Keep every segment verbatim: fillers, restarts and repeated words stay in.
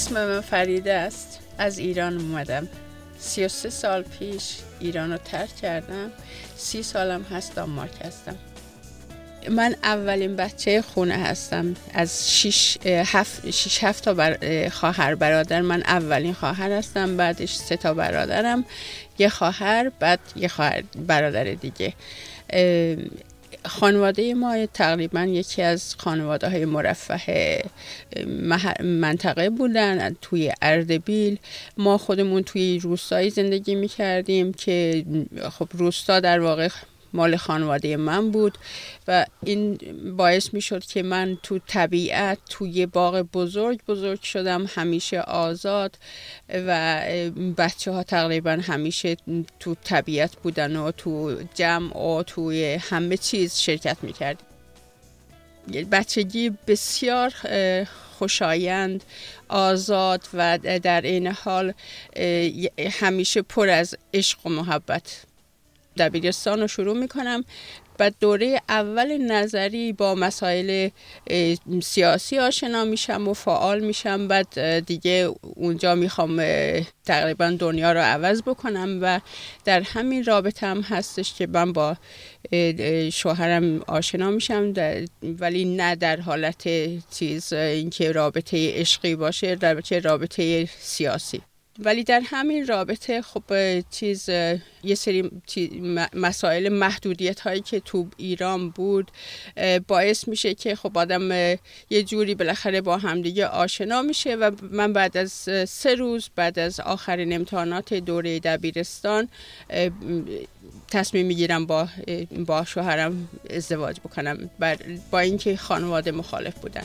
اسم من فریده است. از ایران اومدم. سی و سه سال پیش ایران رو ترک کردم. سی سالم هست دانمارک هستم. من اولین بچه خونه هستم. از شش هفت شش هفت تا بر خواهر برادر من اولین خواهر هستم. بعدش سه تا برادرم، یه خواهر، بعد یه خواهر برادر دیگه. خانواده ما تقریبا یکی از خانواده های مرفه منطقه بودن. توی اردبیل ما خودمون توی روستایی زندگی می کردیم که خب روستا در واقع مال خانواده من بود و این باعث می شد که من تو طبیعت توی باغ بزرگ بزرگ شدم، همیشه آزاد و بچه ها تقریبا همیشه تو طبیعت بودن و تو جمع و توی همه چیز شرکت می کردیم. بچگی بسیار خوشایند، آزاد و در این حال همیشه پر از عشق و محبت. دبیرستان رو شروع میکنم. بعد دوره اول نظری با مسائل سیاسی آشنا میشم و فعال میشم. بعد دیگه اونجا میخوام تقریبا دنیا رو عوض بکنم و در همین رابطه هم هستش که من با شوهرم آشنا میشم، ولی نه در حالت چیز اینکه رابطه عشقی باشه، رابطه رابطه سیاسی. ولی در همین رابطه خب چیز یه سری مسائل محدودیت هایی که تو ایران بود باعث میشه که خب آدم یه جوری بالاخره با همدیگه آشنا میشه و من بعد از سه روز بعد از آخرین امتحانات دوره دبیرستان تصمیم میگیرم با با شوهرم ازدواج بکنم، با اینکه خانواده مخالف بودن.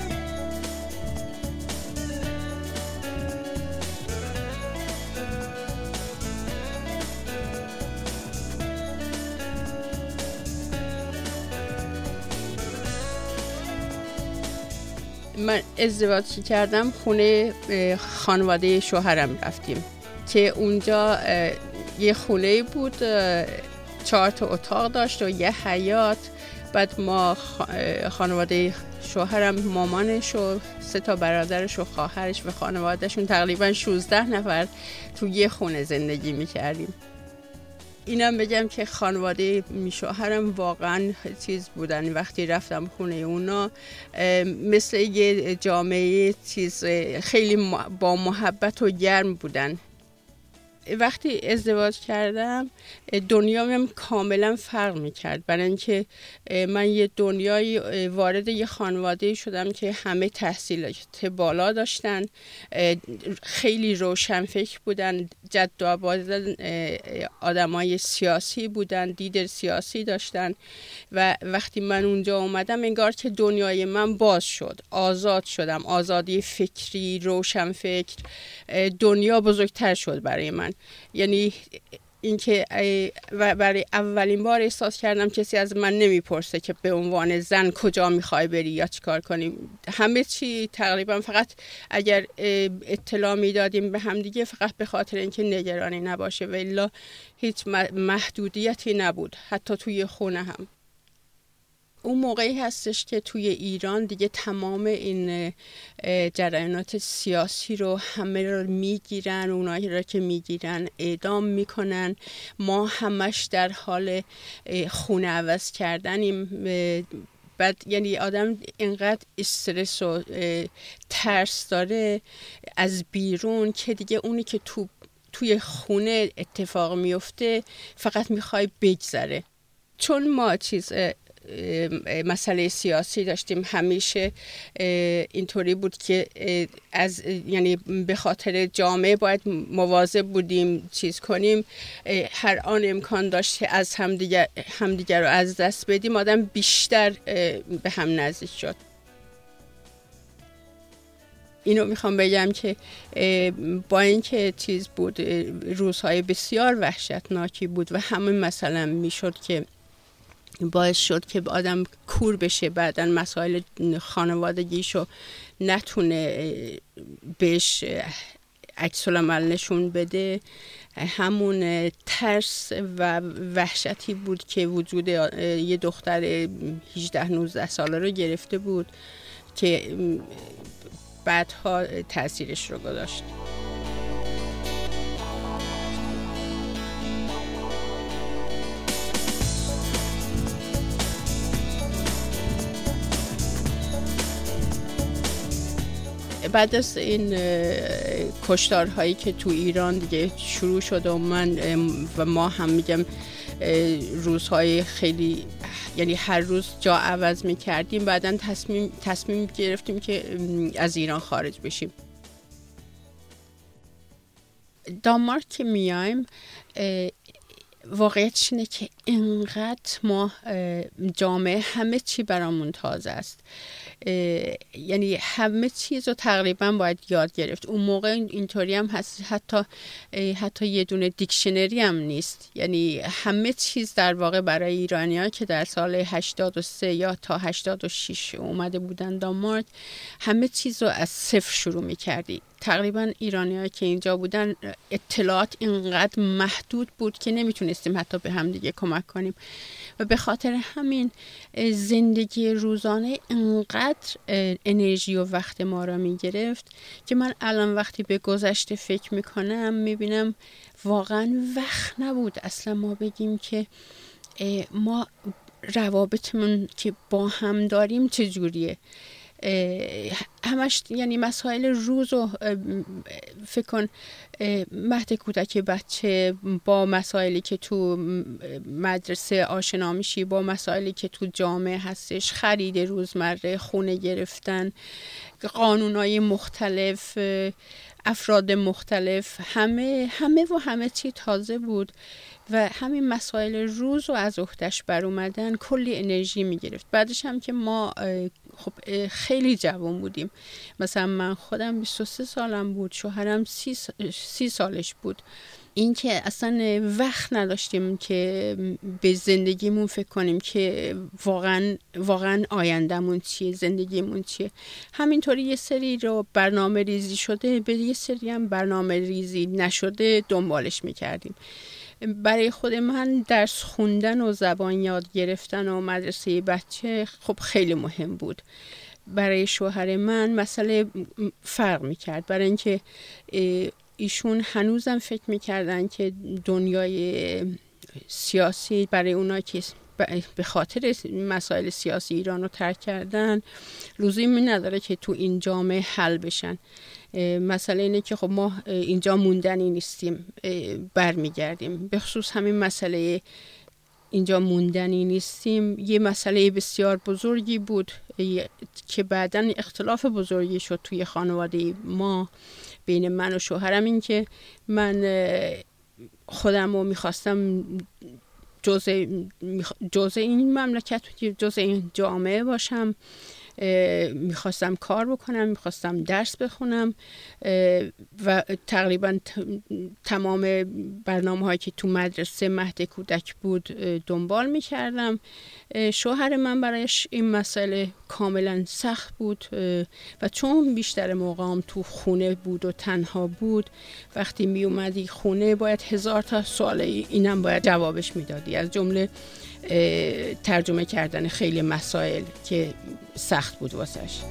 من ازدواج کردم، خونه خانواده شوهرم رفتیم که اونجا یه خونه بود، چهار تا اتاق داشت و یه حیاط. بعد ما خانواده شوهرم، مامانش و سه تا برادرش و خواهرش و خانوادهشون تقریبا شانزده نفر تو یه خونه زندگی میکردیم. اینم بگم که خانواده شوهرم واقعا چیز بودن. وقتی رفتم خونه اونا مثل یه جامعه چیز خیلی با محبت و گرم بودن. وقتی ازدواج کردم دنیام کاملا فرق میکرد، برای اینکه من یه دنیای وارد یه خانواده شدم که همه تحصیلات بالا داشتن، خیلی روشنفکر بودن، جد و آباد آدمای سیاسی بودن، دید سیاسی داشتن و وقتی من اونجا اومدم انگار که دنیای من باز شد، آزاد شدم، آزادی فکری، روشنفکر، دنیا بزرگتر شد برای من. یعنی اینکه برای اولین بار احساس کردم کسی از من نمیپرسه که به عنوان زن کجا میخوای بری یا چیکار کنیم. همه چی تقریبا فقط اگر اطلاع میدادیم به هم دیگه فقط به خاطر اینکه نگرانی نباشه و الا هیچ محدودیتی نبود، حتی توی خونه هم. اون موقعی هستش که توی ایران دیگه تمام این جریانات سیاسی رو همه رو میگیرن، اونایی رو که میگیرن اعدام میکنن. ما همش در حال خونه عوض کردنیم. بعد یعنی آدم اینقدر استرس و ترس داره از بیرون که دیگه اونی که تو توی خونه اتفاق میفته فقط میخوای بگذره. چون ما چیز مسئله سیاسی داشتیم، همیشه اینطوری بود که از یعنی به خاطر جامعه باید مواظب بودیم چیز کنیم. هر آن امکان داشت که از همدیگر همدیگر رو از دست بدیم، آدم بیشتر به هم نزدیک شد. اینو میخوام بگم که با اینکه چیز بود، روزهای بسیار وحشتناکی بود و همه مثلا میشد که باعث شد که آدم کور بشه، بعداً مسائل خانوادگیشو نتونه بهش عکس العمل نشون بده. همون ترس و وحشتی بود که وجود یه دختر هجده نوزده ساله رو گرفته بود که بعدها تاثیرش رو گذاشت. بعد از این کشتارهایی که تو ایران دیگه شروع شد و من و ما هم میگم روزهای خیلی، یعنی هر روز جا عوض میکردیم، بعداً تصمیم تصمیم گرفتیم که از ایران خارج بشیم. دانمارک که میایم واقعیتش اینه که اینقدر ما جامعه همه چی برامون تازه است، یعنی همه چیز رو تقریبا باید یاد گرفت. اون موقع اینطوری هم هست، حتی حتی یه دونه دیکشنری هم نیست، یعنی همه چیز در واقع برای ایرانی‌ها که در سال هشتاد و سه یا تا هشتاد و شش اومده بودن دانمارک، همه چیز رو از صفر شروع می‌کردی. تقریبا ایرانی‌ها که اینجا بودن اطلاعات اینقدر محدود بود که نمیتونستیم حتی به هم دیگه کمک کنیم و به خاطر همین زندگی روزانه اینقدر انرژی و وقت ما را میگرفت که من الان وقتی به گذشته فکر میکنم میبینم واقعا وقت نبود اصلا ما بگیم که ما روابطمون که با هم داریم چجوریه. همش یعنی مسائل روز و فکر کن مهد کودک بچه با مسائلی که تو مدرسه آشنا میشی، با مسائلی که تو جامعه هستش، خرید روزمره، خونه گرفتن، قانونای مختلف، افراد مختلف، همه همه و همه چی تازه بود و همین مسائل روز و از عهده‌اش بر اومدن کلی انرژی میگرفت. بعدش هم که ما خب خیلی جوان بودیم، مثلا من خودم بیست و سه سالم بود، شوهرم سی, سی سالش بود. این که اصلا وقت نداشتیم که به زندگیمون فکر کنیم که واقعا واقعا آیندهمون چیه، زندگیمون چیه. همینطوری یه سری رو برنامه ریزی شده، به یه سری هم برنامه ریزی نشده دنبالش میکردیم. برای خود من درس خوندن و زبان یاد گرفتن و مدرسه بچه خب خیلی مهم بود. برای شوهر من مسئله فرق میکرد، برای اینکه ایشون هنوزم فکر میکردن که دنیای سیاسی برای اونا که به خاطر مسائل سیاسی ایران رو ترک کردن لزومی نداره که تو این جامعه حل بشن. مسئله اینه که خب ما اینجا موندنی نیستیم، برمیگردیم. به خصوص همین مسئله اینجا موندنی نیستیم یه مسئله بسیار بزرگی بود که بعداً اختلاف بزرگی شد توی خانواده ما بین من و شوهرم. این که من خودم رو میخواستم جزء جزء این مملکت، جزء این جامعه باشم، میخواستم کار بکنم، میخواستم درس بخونم و تقریبا تمام برنامه هایی که تو مدرسه مهد کودک بود دنبال میکردم. شوهر من برایش این مسئله کاملا سخت بود و چون بیشتر موقعم تو خونه بود و تنها بود، وقتی می اومدی خونه باید هزار تا سوال اینم باید جوابش میدادی، از جمله ترجمه کردن خیلی مسائل که سخت بود واسش.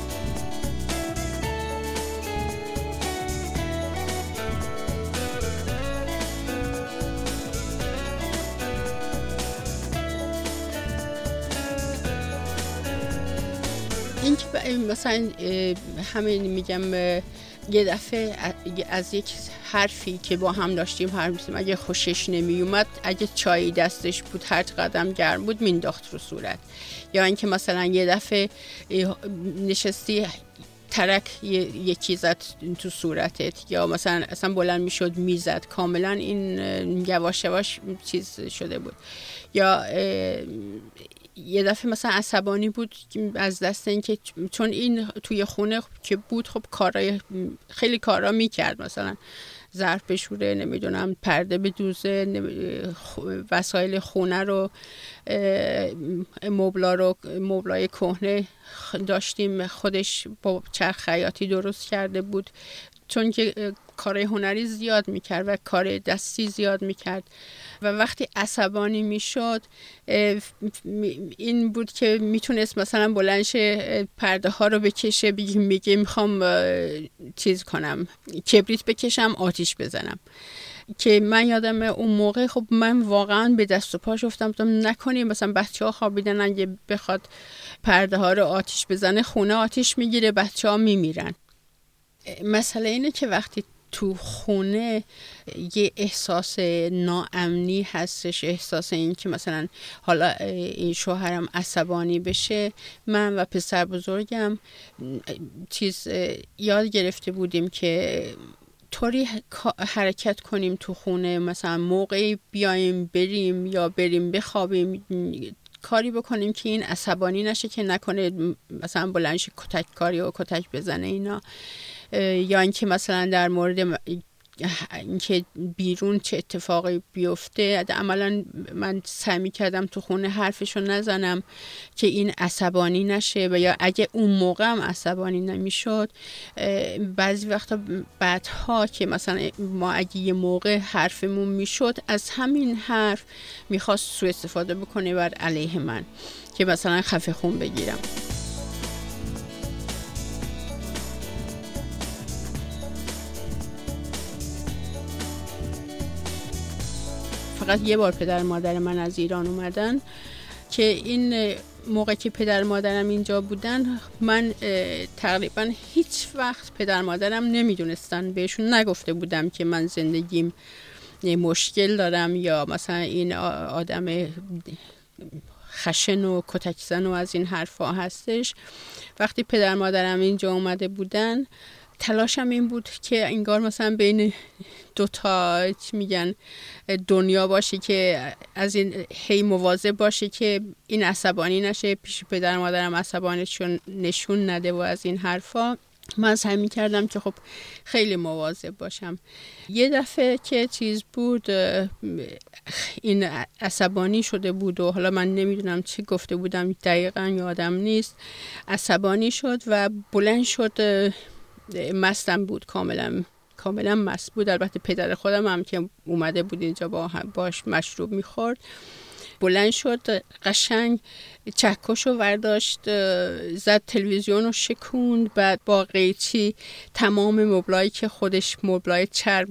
این که مثلا همین میگم یه دفعه از یک حرفی که با هم داشتیم حرف می‌زدیم، اگه خوشش نمی اومد، اگه چای دستش بود هر قدم گرم بود مینداخت رو صورت. یا اینکه مثلا یه دفعه نشستی ترک یکی زد تو صورتت، یا مثلا اصلا بلند میشد میزد. کاملا این یواش یواش چیز شده بود. یا یه دفعه مثلا عصبانی بود از دست این که چون این توی خونه که بود خب کارای خیلی کارا میکرد، مثلا ظرف بشوره، نمیدونم پرده بدوزه، وسایل خونه رو، مبلا رو مبلای کهنه داشتیم خودش با چرخ خیاطی درست کرده بود، چون که کار هنری زیاد میکرد و کار دستی زیاد میکرد و وقتی عصبانی میشد این بود که میتونست مثلا بلندش پرده ها رو بکشه، بگه میگه میخوام چیز کنم، کبریت بکشم، آتیش بزنم. که من یادم اون موقع خب من واقعا به دست و پاش افتم نکنیم مثلا بچه ها خوابیدن اگه بخواد پرده ها رو آتیش بزنه خونه آتیش میگیره، بچه ها میمیرن. مسئله اینه که وقتی تو خونه یه احساس ناامنی هستش، احساس این که مثلا حالا این شوهرم عصبانی بشه، من و پسر بزرگم چیز یاد گرفته بودیم که طوری حرکت کنیم تو خونه، مثلا موقعی بیایم بریم یا بریم بخوابیم کاری بکنیم که این عصبانی نشه، که نکنه مثلا بلندش کتک کاری و کتک بزنه اینا، یا اینکه مثلا در مورد اینکه بیرون چه اتفاقی بیفته. عملا من سعی کردم تو خونه حرفشو نزنم که این عصبانی نشه، و یا اگه اون موقع هم عصبانی نمیشد بعضی وقتا بعدها که مثلا ما اگه یه موقع حرفمون میشد از همین حرف میخواست سوء استفاده بکنه بر علیه من که مثلا خفه خون بگیرم. فقط یه بار پدر مادر من از ایران اومدن که این موقع که پدر مادرم اینجا بودن من تقریبا هیچ وقت پدر مادرم نمیدونستن، بهشون نگفته بودم که من زندگیم مشکل دارم یا مثلا این آدم خشن و کتک زن و از این حرفا هستش. وقتی پدر مادرم اینجا اومده بودن تلاشم این بود که انگار مثلا بین دوتا میگن دنیا باشه، که از این هی مواظب باشه که این عصبانی نشه، پیش پدر مادرم عصبانیشون نشون نده و از این حرفا. من سعی می‌کردم که خب خیلی مواظب باشم. یه دفعه که چیز بود این عصبانی شده بود و حالا من نمیدونم چی گفته بودم دقیقاً یادم نیست، عصبانی شد و بلند شد، مستم بود، کاملا کاملا مست بود. البته پدر خودم هم که اومده بود اینجا با باش مشروب میخورد، بلند شد قشنگ چکشو ورداشت، زد تلویزیون رو شکوند، بعد با قیچی تمام مبلایی که خودش مبلای چرم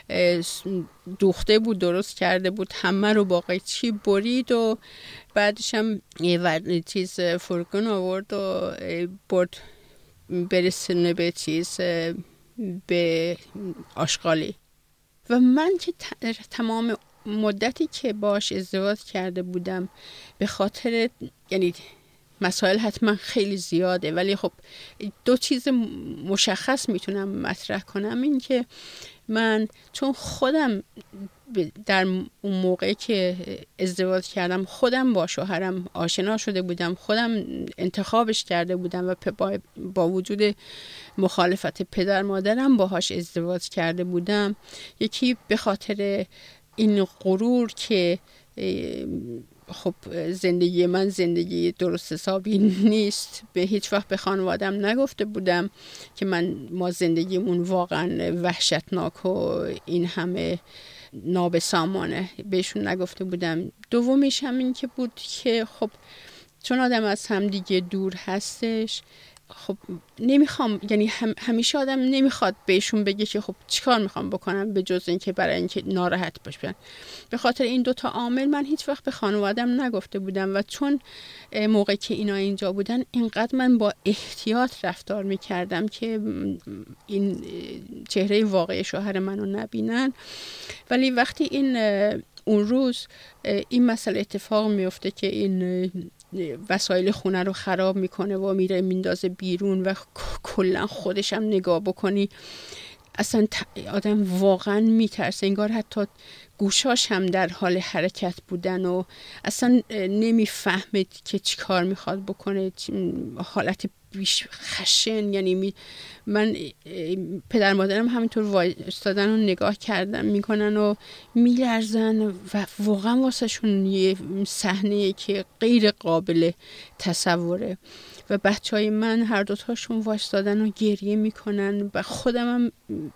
دوخته بود درست کرده بود همه رو با قیچی برید و بعدش هم یه چیز فرگون آورد و برد برسونه به چیز به آشغالی. و من که تمام مدتی که باش ازدواج کرده بودم به خاطر یعنی مسائل حتما خیلی زیاده، ولی خب دو چیز مشخص میتونم مطرح کنم، این که من چون خودم در اون موقع که ازدواج کردم خودم با شوهرم آشنا شده بودم، خودم انتخابش کرده بودم و با, با وجود مخالفت پدر مادرم باهاش ازدواج کرده بودم. یکی به خاطر این غرور که خب زندگی من زندگی درست حسابی نیست، به هیچ وقت به خانوادم نگفته بودم که من ما زندگیمون واقعا وحشتناک و این همه نابسامانه، بهشون نگفته بودم. دومیش هم این که بود که خب چون آدم از هم دیگه دور هستش، خب نمیخوام یعنی هم همیشه آدم نمیخواد بهشون بگه که خب چیکار میخوام بکنم به جز اینکه برای اینکه ناراحت باشن. به خاطر این دوتا عامل من هیچ وقت به خانوادم نگفته بودم و چون موقع که اینا اینجا بودن اینقدر من با احتیاط رفتار میکردم که این چهره واقعی شوهر منو نبینن. ولی وقتی این اون روز این مسئله اتفاق میفته که این وسایل خونه رو خراب میکنه و میره میندازه بیرون و کلا خودش هم نگاه بکنی اصلا آدم واقعا میترسه، انگار حتی گوشاش هم در حال حرکت بودن و اصلا نمیفهمه که چی کار میخواد بکنه، حالت بیش خشن. یعنی می من پدر مادرم همینطور وایستادن و نگاه کردن میکنن و میلرزن و واقعا واسه شون یه صحنه که غیر قابل تصوره و بچهای من هر دوتاشون وایستادن و گریه میکنن و خودم هم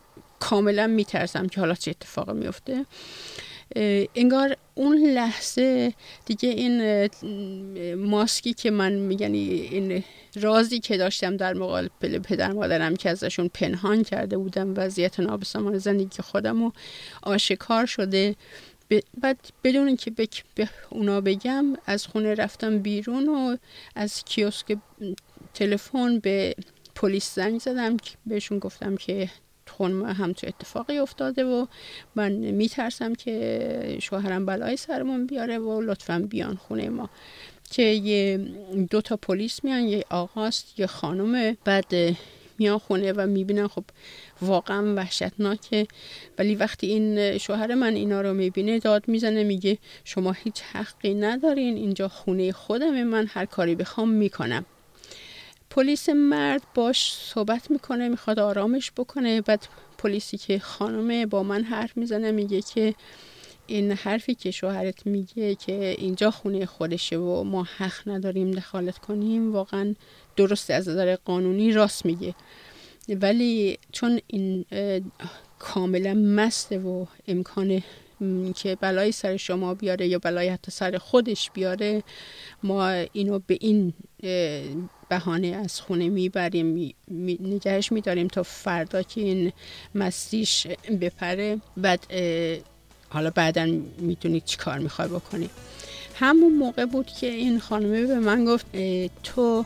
کاملا میترسم که حالا چه اتفاقی میفته. انگار اون لحظه دیگه این ماسکی که من میگن این رازی که داشتم در مقابل پدر مادرم که ازشون پنهان کرده بودم، وضعیت نابسامان زندگی خودم و آشکار شده. بعد بدون اینکه به اونا بگم از خونه رفتم بیرون و از کیوسک تلفن به پلیس زنگ زدم که بهشون گفتم که خونه هم تو اتفاقی افتاده و من میترسم که شوهرم بلای سرمون بیاره و لطفاً بیان خونه ما. که یه دو تا پلیس میان، یه آقاست یه خانومه. بعد میان خونه و میبینن خب واقعا وحشتناکه، ولی وقتی این شوهر من اینا رو میبینه داد میزنه، میگه شما هیچ حقی ندارین، اینجا خونه خودمه، من هر کاری بخوام میکنم. پلیس مرد باش صحبت میکنه، میخواد آرامش بکنه. بعد پلیسی که خانومه با من حرف میزنه، میگه که این حرفی که شوهرت میگه که اینجا خونه خودشه و ما حق نداریم دخالت کنیم واقعا درسته، از نظر قانونی راست میگه، ولی چون این کاملا مسته و امکان که بلای سر شما بیاره یا بلای حتی سر خودش بیاره، ما اینو به این بهانه از خونه میبریم، می نگهش میداریم تا فردا که این مستیش بپره. بعد حالا بعداً میتونی چی کار میخوای بکنی. همون موقع بود که این خانمه به من گفت تو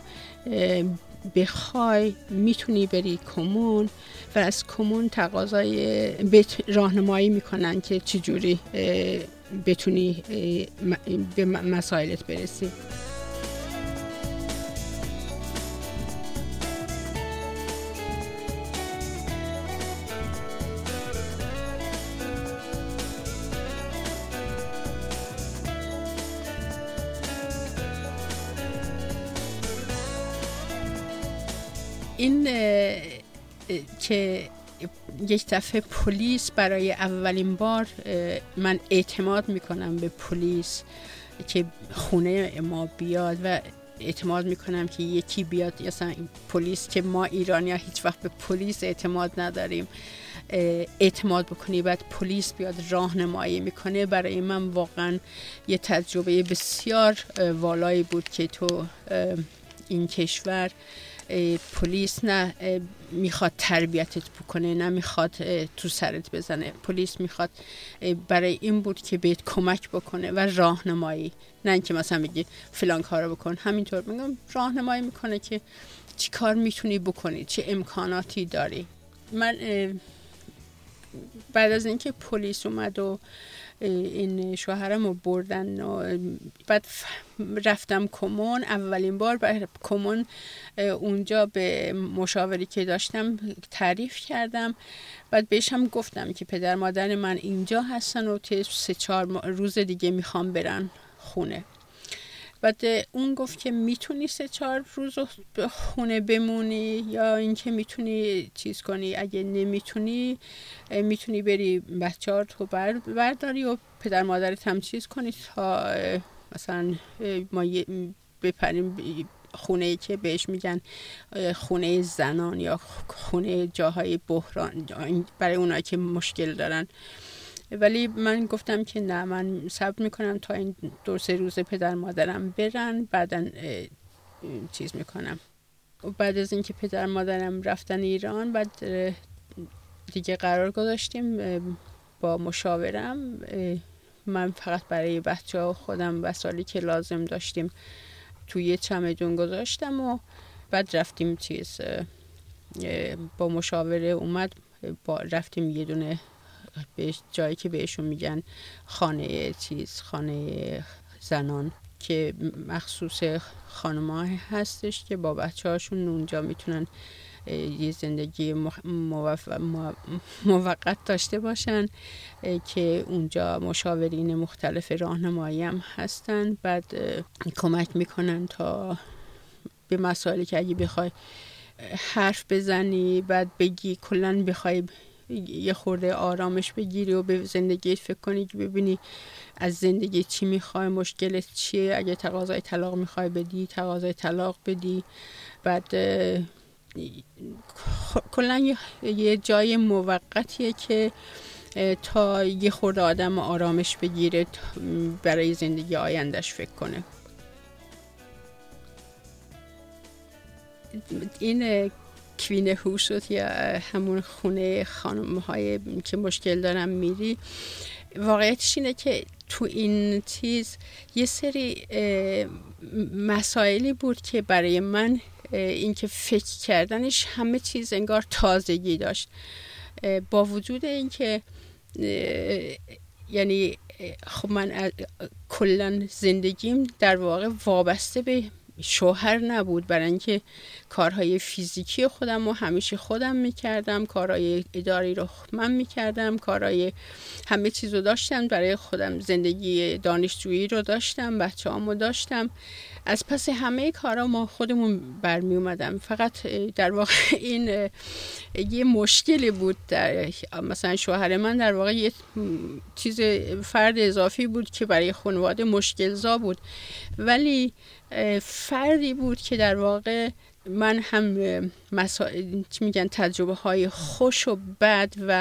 بخوای میتونی بری کمون و از کمون تقاضای راهنمایی میکنن که چجوری بتونی به مسائلت برسی. این که یک دفعه پلیس برای اولین بار من اعتماد میکنم به پلیس که خونه ما بیاد و اعتماد میکنم که یکی بیاد، مثلا پلیس که ما ایرانی ها هیچ وقت به پلیس اعتماد نداریم، اعتماد بکنی بعد پلیس بیاد راهنمایی میکنه، برای من واقعا یه تجربه بسیار والایی بود که تو این کشور پلیس نه میخواد تربیتت بکنه، نه میخواد تو سرت بزنه. پلیس میخواد برای این بود که بهت کمک بکنه و راهنمایی، نه اینکه مثلا بگی فلان کارو بکن. همینطور میگم راهنمایی میکنه که چی کار میتونی بکنی، چه امکاناتی داری. من بعد از اینکه پلیس اومد و این شوهرم رو بردن و بعد رفتم کمون، اولین بار بر کمون اونجا به مشاوری که داشتم تعریف کردم. بعد بهش هم گفتم که پدر مادر من اینجا هستن و تا سه چهار روز دیگه میخوام برن خونه. بعد اون گفت که میتونی سه چهار روز خونه بمونی یا اینکه میتونی چیز کنی، اگه نمیتونی میتونی بری بچه ها رو برداری و پدر مادرت هم چیز کنی تا مثلا ما بپریم خونه که بهش میگن خونه زنان یا خونه جاهای بحران برای اونایی که مشکل دارن. ولی من گفتم که نه، من صبر میکنم تا این دو سه روز پدر مادرم برن، بعداً چیز میکنم. و بعد از اینکه پدر مادرم رفتن ایران، بعد دیگه قرار گذاشتیم با مشاورم، من فقط برای بچه ها خودم وسایلی که لازم داشتیم توی چمدون گذاشتم و بعد رفتیم چیز با مشاوره اومد با رفتیم یه دونه به جایی که بهشون میگن خانه چیز خانه زنان که مخصوص خانم‌ها هستش که با بچه هاشون اونجا میتونن یه زندگی موقت داشته باشن، که اونجا مشاورین مختلف راهنمایی هم هستن. بعد کمک میکنن تا به مسائلی که اگه بخوای حرف بزنی بعد بگی، کلن بخوای یه خورده آرامش بگیری و به زندگیت فکر کنی که ببینی از زندگی چی میخوای، مشکلت چیه، اگه تقاضای طلاق میخوای بدی تقاضای طلاق بدی. بعد کلا یه جای موقتیه که تا یه خورده آدم آرامش بگیره برای زندگی آیندهش فکر کنه. این کوین هوست یا همون خونه خانم های که مشکل دارن میری، واقعیتش اینه که تو این چیز یه سری مسائلی بود که برای من این که فکر کردنش همه چیز انگار تازگی داشت، با وجود این که یعنی خب من کلا زندگیم در واقع وابسته به شوهر نبود، برای اینکه کارهای فیزیکی خودم رو همیشه خودم میکردم، کارهای اداری رو من میکردم، کارهای همه چیز رو داشتم برای خودم، زندگی دانشجویی رو داشتم، بچه هامو داشتم، از پس همه کارا ما خودمون برمی اومدم. فقط در واقع این یه مشکلی بود، در مثلا شوهر من در واقع یه چیز فرد اضافی بود که برای خانواده مشکلزا بود، ولی فردی بود که در واقع من هم مسائل چی میگن تجربه های خوش و بد و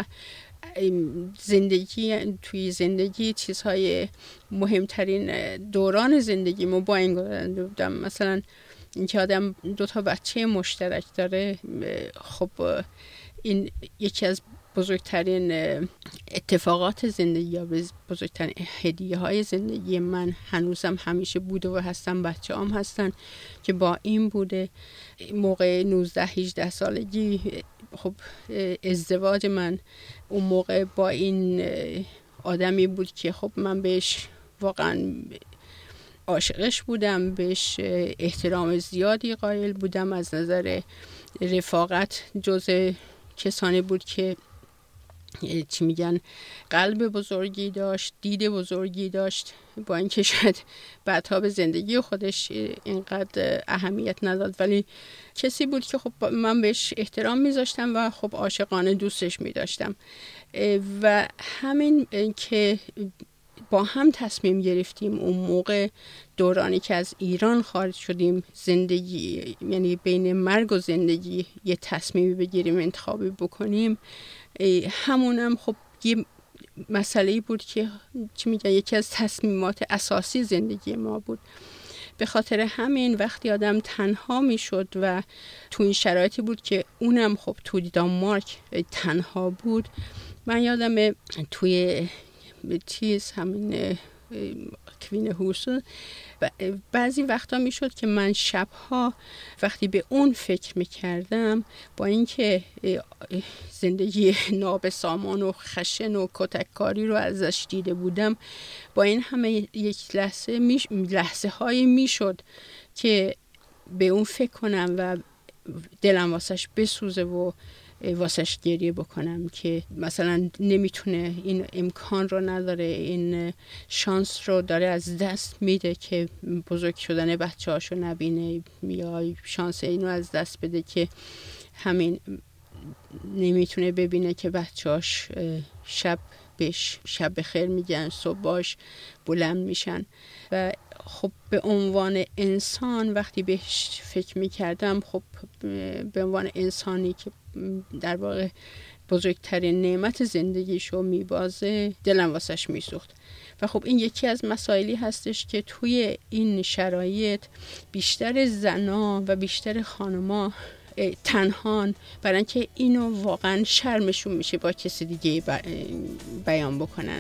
زندگی توی زندگی چیزهای مهمترین دوران زندگیمو با این گذرانده بودم. مثلا اینکه آدم دو تا بچه مشترک داره، خب این یکی از بزرگترین اتفاقات زندگی یا بزرگترین هدیه های زندگی من هنوزم همیشه بوده و هستن، بچه هم هستن که با این بوده. موقع نوزده هجده سالگی خب ازدواج من اون موقع با این آدمی بود که خب من بهش واقعا عاشقش بودم، بهش احترام زیادی قائل بودم، از نظر رفاقت جزء کسانی بود که چی میگن قلب بزرگی داشت، دید بزرگی داشت، با اینکه شاید بعدها به زندگی خودش اینقدر اهمیت نداد، ولی کسی بود که خب من بهش احترام میذاشتم و خب عاشقانه دوستش میداشتم. و همین که با هم تصمیم گرفتیم اون موقع دورانی که از ایران خارج شدیم، زندگی یعنی بین مرگ و زندگی یه تصمیمی بگیریم، انتخابی بکنیم، همونم خب یه مسئله بود که چی میگن یکی از تصمیمات اساسی زندگی ما بود. به خاطر همین وقتی آدم تنها میشد و تو این شرایطی بود که اونم خب تو دانمارک تنها بود، من یادم توی چیز همین کوین هوست بعضی وقتا میشد که من شبها وقتی به اون فکر میکردم، با اینکه زندگی نابسامان و خشن و کتککاری رو ازش دیده بودم، با این همه یک لحظه میش... لحظه هایی میشد که به اون فکر کنم و دلم واسش بسوزه و واسش گریه بکنم که مثلا نمیتونه، این امکان رو نداره، این شانس رو داره از دست میده که بزرگ شدن بچه هاشو نبینه، یا شانس اینو از دست بده که همین نمیتونه ببینه که بچه هاش شب بهش شب بخیر میگن، صبح باش بلند میشن. و خب به عنوان انسان وقتی بهش فکر میکردم، خب به عنوان انسانی که در واقع بزرگترین نعمت زندگیشو میبازه، دلم واسش میسوخت. و خب این یکی از مسائلی هستش که توی این شرایط بیشتر زنا و بیشتر خانما تنهان، برای اینکه اینو واقعا شرمشون میشه با کسی دیگه بیان بکنن.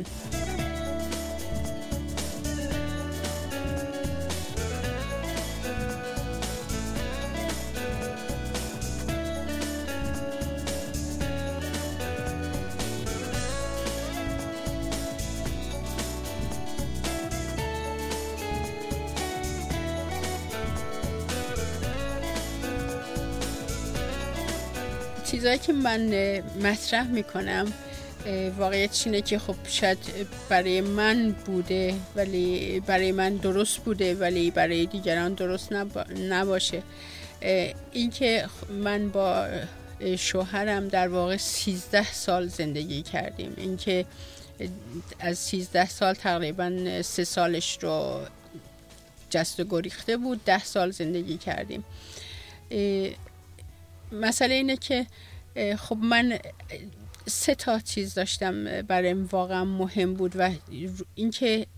چیزایی که من مطرح میکنم واقعیتش اینه که خب شاید برای من بوده ولی برای من درست بوده ولی برای دیگران درست نباشه. این که من با شوهرم در واقع سیزده سال زندگی کردیم، این که از سیزده سال تقریبا سه سالش رو جست و گریخته بود، ده سال زندگی کردیم. مسئله اینه که خب من سه تا چیز داشتم برایم واقعا مهم بود و اینکه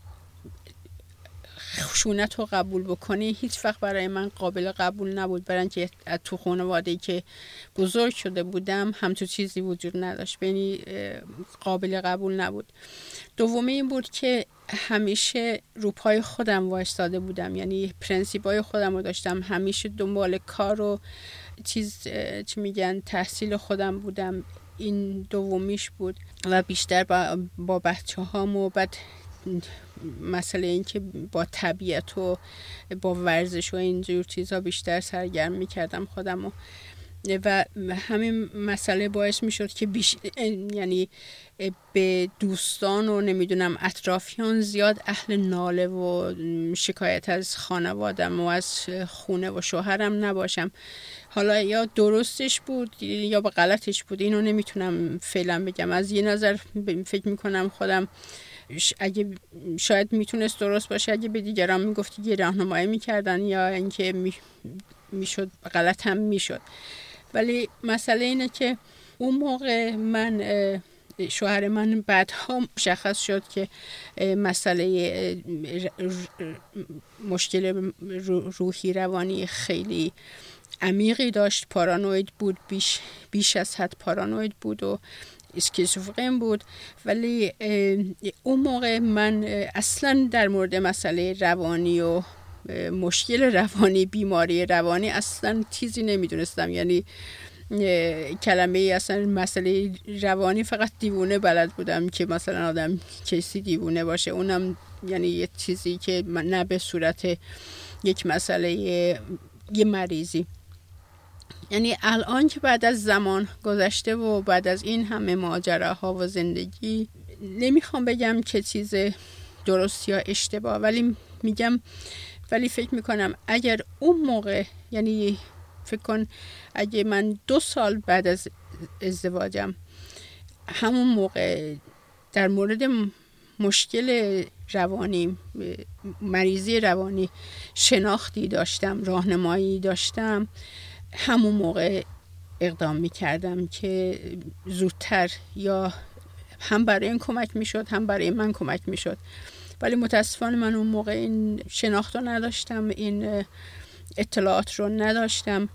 خشونت رو قبول بکنی هیچ وقت برای من قابل قبول نبود، برای اینکه تو خانواده‌ای که بزرگ شده بودم همچون چیزی وجود نداشت، یعنی قابل قبول نبود. دومی این بود که همیشه رو پای خودم وایستاده بودم، یعنی پرنسیپای خودم رو داشتم، همیشه دنبال کار و چیز چی میگن تحصیل خودم بودم. این دومیش بود و بیشتر با, با بچه هام و بعد مسئله این که با طبیعت و با ورزش و اینجور چیزها بیشتر سرگرم میکردم خودم و و همین مسئله باعث میشد که بیش... یعنی به دوستان و نمیدونم اطرافیان زیاد اهل ناله و شکایت از خانوادم و از خونه و شوهرم نباشم. حالا یا درستش بود یا با غلطش بود، اینو نمیتونم فعلا بگم. از یه نظر فکر میکنم خودم اگه شاید میتونست درست باشه اگه به دیگران میگفتی که راهنمایی میکردن یا اینکه می... میشد غلط هم میشد. ولی مسئله اینه که اون موقع من شوهر من بعدها مشخص شد که مسئله مشکل روحی روانی خیلی عمیقی داشت، پارانوید بود، بیش بیش از حد پارانوید بود و اسکیزوفرن بود. ولی اون موقع من اصلا در مورد مسئله روانی و مشکل روانی، بیماری روانی اصلا چیزی نمیدونستم. یعنی کلمه اصلا مسئله روانی فقط دیوونه بلد بودم که مثلا آدم کسی دیوونه باشه، اونم یعنی یه چیزی که نه به صورت یک مسئله یه مریضی. یعنی الان که بعد از زمان گذشته و بعد از این همه ماجراها و زندگی، نمیخوام بگم که چیز درست یا اشتباه، ولی میگم ولی فکر میکنم اگر اون موقع، یعنی فکر کن اگه من دو سال بعد از ازدواجم همون موقع در مورد مشکل روانی، مریضی روانی شناختی داشتم، راهنمایی داشتم، همون موقع اقدام میکردم که زودتر یا هم برای این کمک میشد هم برای من کمک میشد. ولی متاسفانه من اون موقع این شناخت رو نداشتم، این اطلاعات رو نداشتم.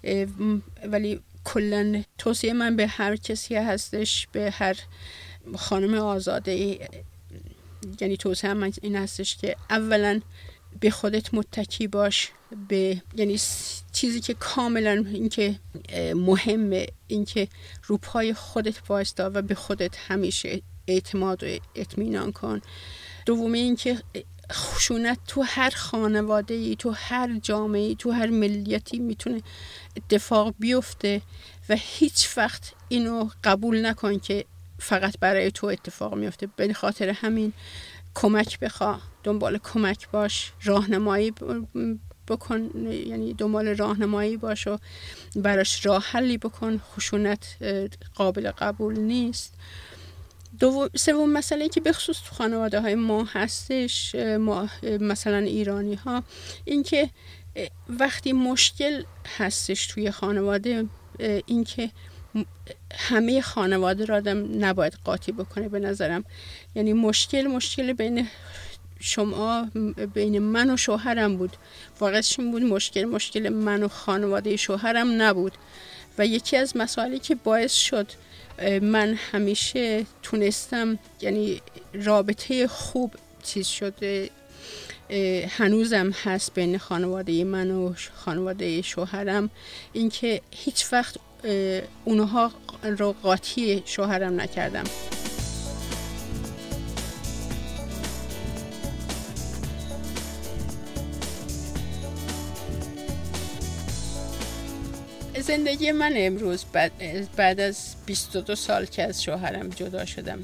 ولی کلن توصیه من به هر کسی هستش، به هر خانم آزاده، یعنی توصیه من این هستش که اولا به خودت متکی باش، به یعنی چیزی که کاملا این که مهمه این که رو پای خودت وایستا و به خودت همیشه اعتماد و اطمینان کن. دومی این که خشونت تو هر خانواده‌ای، تو هر جامعه‌ای، تو هر ملیتی میتونه اتفاق بیفته و هیچ وقت اینو قبول نکن که فقط برای تو اتفاق میفته. به خاطر همین کمک بخوا، دنبال کمک باش، راهنمایی بکن، یعنی دنبال راهنمایی باش و براش راه حلی بکن. خشونت قابل قبول نیست. دو سوم مسئله که به خصوص تو خانواده های ما هستش، ما مثلا ایرانی ها، این که وقتی مشکل هستش توی خانواده، این که همه خانواده را آدم نباید قاطی بکنه به نظرم. یعنی مشکل مشکل بین شما، بین من و شوهرم بود، واقعش این بود مشکل مشکل من و خانواده شوهرم نبود. و یکی از مسائلی که باعث شد من همیشه تونستم، یعنی رابطه خوب چیز شده هنوزم هست بین خانواده من و خانواده شوهرم، این که هیچ وقت اونها رو قاطی شوهرم نکردم. زندگی من امروز بعد, بعد از بیست و دو سال که از شوهرم جدا شدم،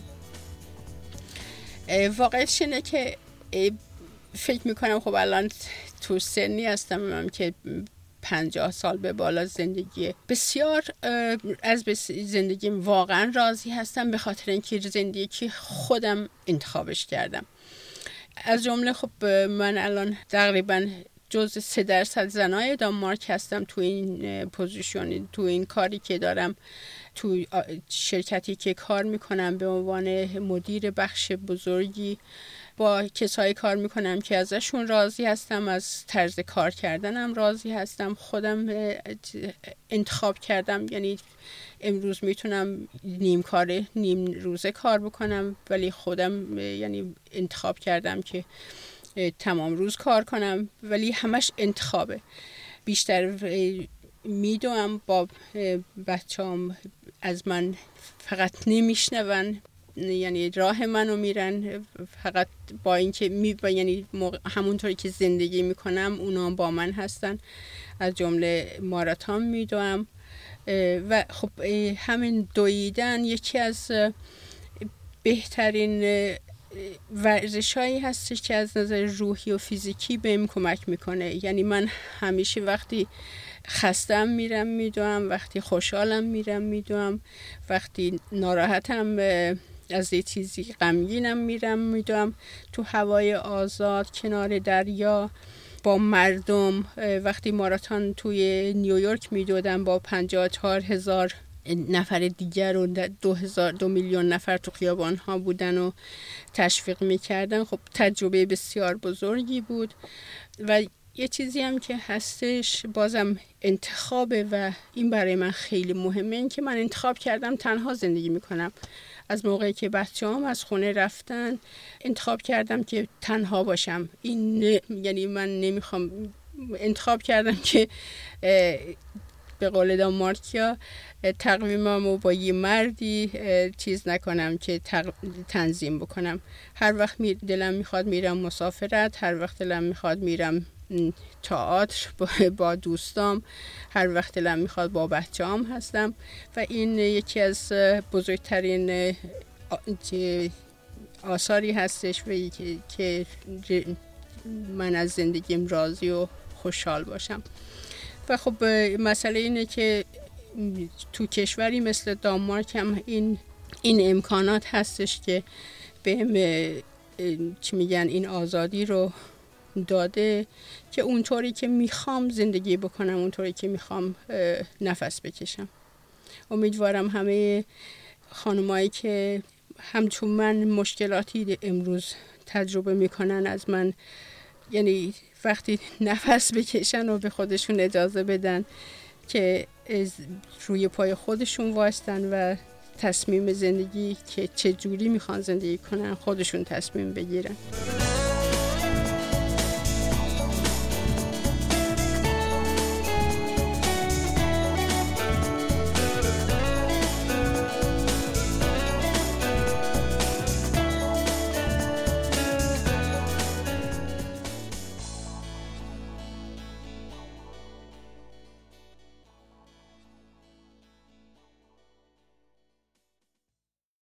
واقعش اینه که فکر میکنم خب الان تو سنی هستم که پنجاه سال به بالا زندگی بسیار از زندگی واقعا راضی هستم، به خاطر اینکه زندگی که خودم انتخابش کردم. از جمله خب من الان تقریبا جز سه درصد زنای دانمارک هستم تو این پوزیشن، تو این کاری که دارم، تو شرکتی که کار میکنم به عنوان مدیر بخش بزرگی با کسایی کار میکنم که ازشون راضی هستم، از طرز کار کردنم راضی هستم، خودم انتخاب کردم. یعنی امروز میتونم نیم کاره نیم روزه کار بکنم، ولی خودم یعنی انتخاب کردم که تمام روز کار کنم، ولی همش انتخابه. بیشتر میدونم با بچه‌ام از من فقط نمیشنون، یعنی راه منو میرن فقط با اینکه می یعنی همونطوری که زندگی میکنم اونا با من هستن. از جمله ماراتون میدوام و خب همین دویدن یکی از بهترین ورزشایی هستش که از نظر روحی و فیزیکی بهم کمک میکنه. یعنی من همیشه وقتی خستم میرم میدوام، وقتی خوشحالم میرم میدوام، وقتی ناراحتم از یه چیزی غمگینم میرم میدوام، تو هوای آزاد کنار دریا با مردم. وقتی ماراتون توی نیویورک میدودم با پنجاه و چهار هزار نفر دیگر و دو هزار دو میلیون نفر تو خیابان ها بودن و تشویق میکردن، خب تجربه بسیار بزرگی بود. و یه چیزی هم که هستش بازم انتخابه و این برای من خیلی مهمه، این که من انتخاب کردم تنها زندگی میکنم. از موقعی که بچه‌هام از خونه رفتن انتخاب کردم که تنها باشم. این یعنی من نمیخوام، انتخاب کردم که به قول دانمارکیا تقویممو با یه مردی چیز نکنم که تنظیم بکنم. هر وقت می دلم میخواد میرم مسافرت، هر وقت دلم میخواد میرم تئاتر با دوستام، هر وقت دلم میخواد با بچه‌ام هستم. و این یکی از بزرگترین آثاری هستش و که من از زندگیم راضی و خوشحال باشم. و خب مسئله اینه که تو کشوری مثل دانمارک هم این این امکانات هستش که بهم چی میگن این آزادی رو داده که اونطوری که میخوام زندگی بکنم، اونطوری که میخوام نفس بکشم. امیدوارم همه خانمایی که همچون من مشکلاتی امروز تجربه میکنن از من، یعنی وقتی نفس بکشن و به خودشون اجازه بدن که روی پای خودشون وایستن و تصمیم زندگی که چه جوری میخوان زندگی کنن خودشون تصمیم بگیرن.